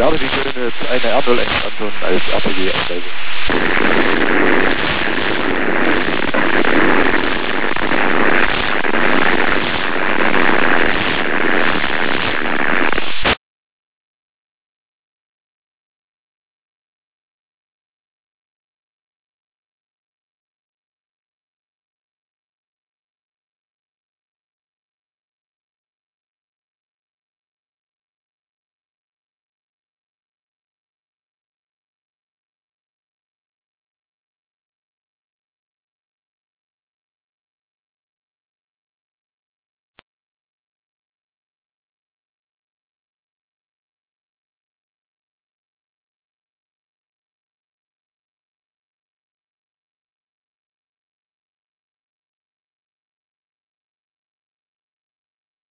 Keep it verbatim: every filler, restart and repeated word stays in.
glaube, Sie können jetzt eine R null eins Anton als R P G einweisen.